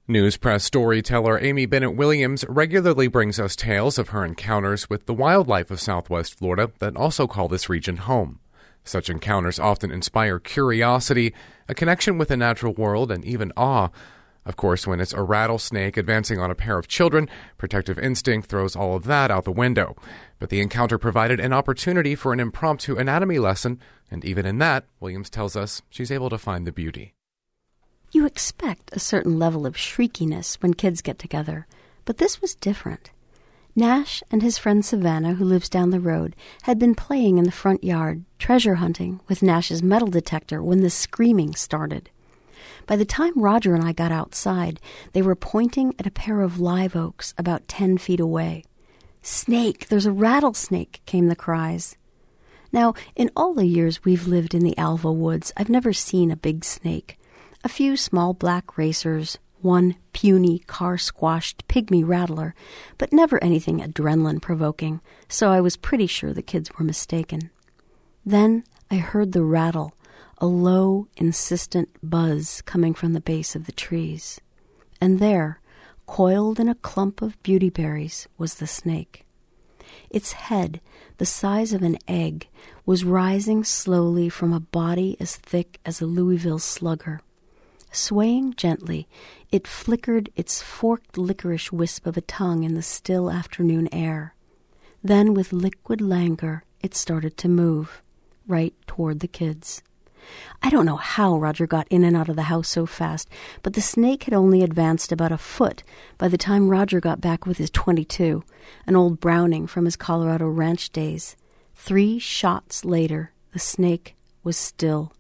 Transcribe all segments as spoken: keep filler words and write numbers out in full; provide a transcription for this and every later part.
News Press storyteller Amy Bennett Williams regularly brings us tales of her encounters with the wildlife of Southwest Florida that also call this region home. Such encounters often inspire curiosity, a connection with the natural world, and even awe. Of course, when it's a rattlesnake advancing on a pair of children, protective instinct throws all of that out the window. But the encounter provided an opportunity for an impromptu anatomy lesson, and even in that, Williams tells us she's able to find the beauty. You expect a certain level of shriekiness when kids get together, but this was different. Nash and his friend Savannah, who lives down the road, had been playing in the front yard, treasure hunting with Nash's metal detector when the screaming started. By the time Roger and I got outside, they were pointing at a pair of live oaks about ten feet away. "Snake! There's a rattlesnake!" came the cries. Now, in all the years we've lived in the Alva Woods, I've never seen a big snake. A few small black racers, one puny, car-squashed pygmy rattler, but never anything adrenaline-provoking, so I was pretty sure the kids were mistaken. Then I heard the rattle, a low, insistent buzz coming from the base of the trees. And there, coiled in a clump of beautyberries, was the snake. Its head, the size of an egg, was rising slowly from a body as thick as a Louisville slugger. Swaying gently, it flickered its forked licorice wisp of a tongue in the still afternoon air. Then, with liquid languor, it started to move, right toward the kids. I don't know how Roger got in and out of the house so fast, but the snake had only advanced about a foot by the time Roger got back with his twenty-two, an old Browning from his Colorado ranch days. Three shots later, the snake was still.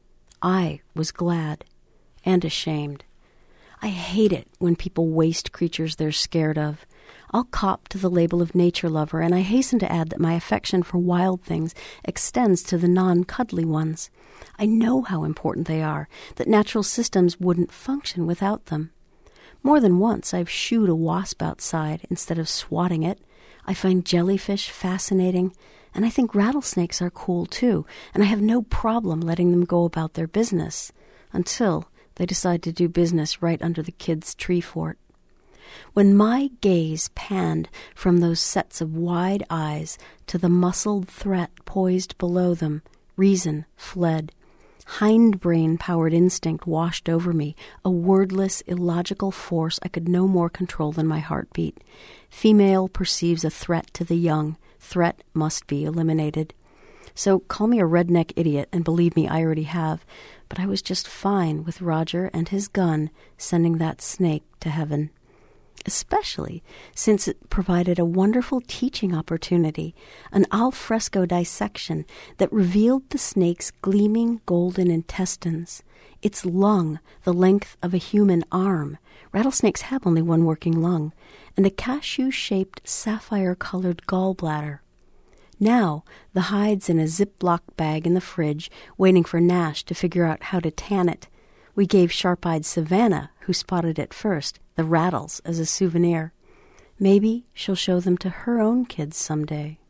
I was glad. And ashamed. I hate it when people waste creatures they're scared of. I'll cop to the label of nature lover, and I hasten to add that my affection for wild things extends to the non-cuddly ones. I know how important they are, that natural systems wouldn't function without them. More than once I've shooed a wasp outside instead of swatting it. I find jellyfish fascinating, and I think rattlesnakes are cool too, and I have no problem letting them go about their business, until they decide to do business right under the kids' tree fort. When my gaze panned from those sets of wide eyes to the muscled threat poised below them, reason fled. Hindbrain-powered instinct washed over me, a wordless, illogical force I could no more control than my heartbeat. Female perceives a threat to the young. Threat must be eliminated. So call me a redneck idiot, and believe me, I already have. But I was just fine with Roger and his gun sending that snake to heaven. Especially since it provided a wonderful teaching opportunity, an al fresco dissection that revealed the snake's gleaming golden intestines, its lung the length of a human arm. Rattlesnakes have only one working lung, and a cashew-shaped sapphire-colored gallbladder. Now, the hide's in a Ziploc bag in the fridge, waiting for Nash to figure out how to tan it. We gave sharp-eyed Savannah, who spotted it first, the rattles as a souvenir. Maybe she'll show them to her own kids someday.